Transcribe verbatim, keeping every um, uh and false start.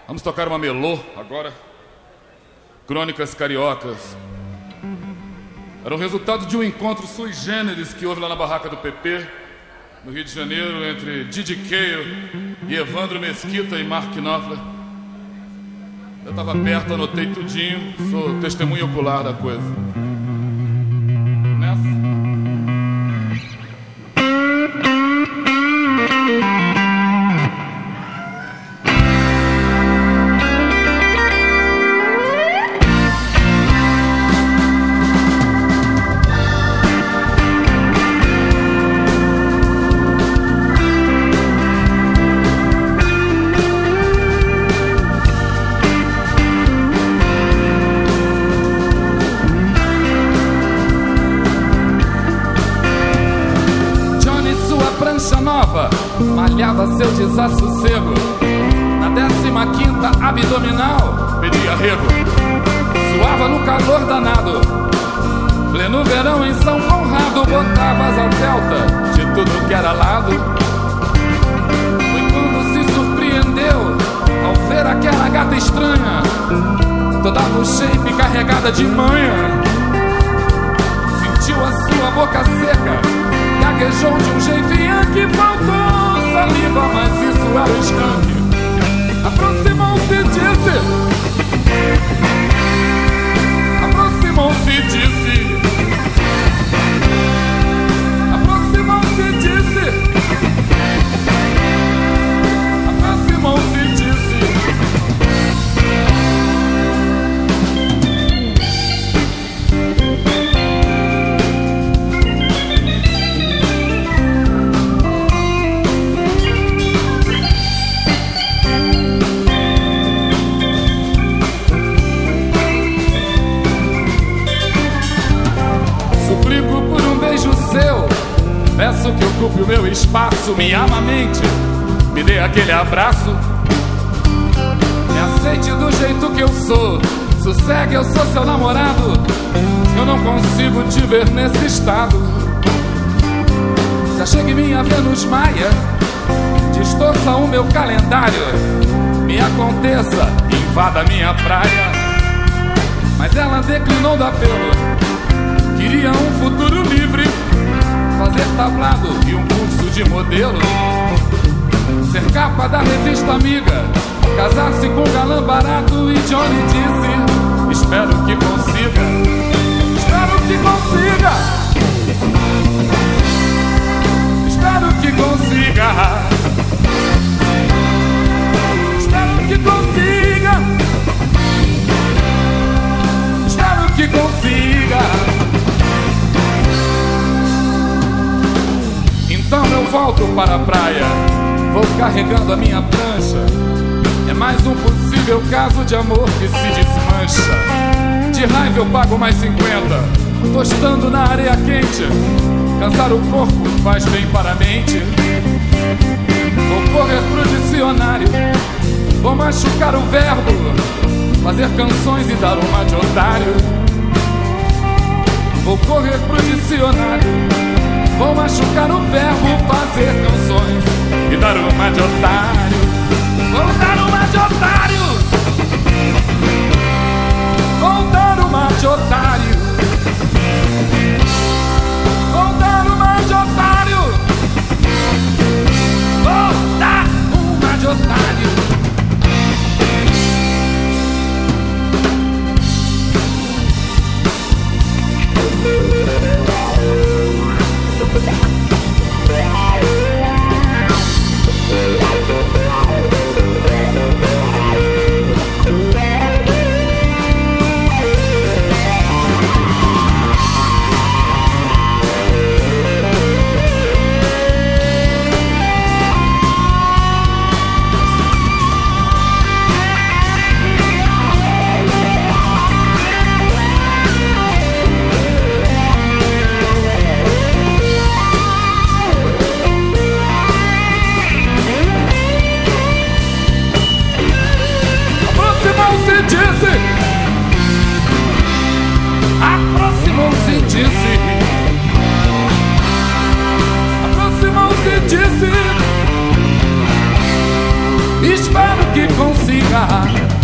Vamos tocar uma melô agora. Crônicas Cariocas. Era o resultado de um encontro sui generis que houve lá na barraca do P P, no Rio de Janeiro, entre Didi Keio e Evandro Mesquita e Mark Knopfler. Eu estava perto, anotei tudinho, sou testemunha ocular da coisa. Nessa. Malhava seu desassossego na décima quinta abdominal, pedia rego. Suava no calor danado, pleno verão em São Conrado. Botava asa delta de tudo que era lado. Foi quando se surpreendeu ao ver aquela gata estranha, toda no shape carregada de manha. Sentiu a sua boca seca, gaguejou de um jeito yankee, faltou saliva, mas isso era o skunk. Aproximou-se e disse, aproximou-se e disse, aproximou-se e disse, aproximou-se e disse. Peço que ocupe o meu espaço, me amamente, me dê aquele abraço, me aceite do jeito que eu sou, sossegue, eu sou seu namorado, eu não consigo te ver nesse estado. Se achegue minha Vênus Maia, distorça o meu calendário, me aconteça, invada minha praia. Mas ela declinou do apelo, queria um futuro livre, fazer tablado e um curso de modelo, ser capa da revista Amiga, casar-se com um galã barato. E Johnny disse, espero que consiga, espero que consiga, espero que consiga, espero que consiga, espero que consiga. Então eu volto para a praia, vou carregando a minha prancha. É mais um possível caso de amor que se desmancha. De raiva eu pago mais cinquenta, tostando na areia quente. Cansar o corpo faz bem para a mente. Vou correr pro dicionário, vou machucar o verbo, fazer canções e dar uma de otário. Vou correr pro dicionário, vou machucar o verbo, fazer canções e dar uma de otário. Vou dar uma de otário, vou dar uma de otário, vou dar uma de otário, vou dar uma de otário. cigarra.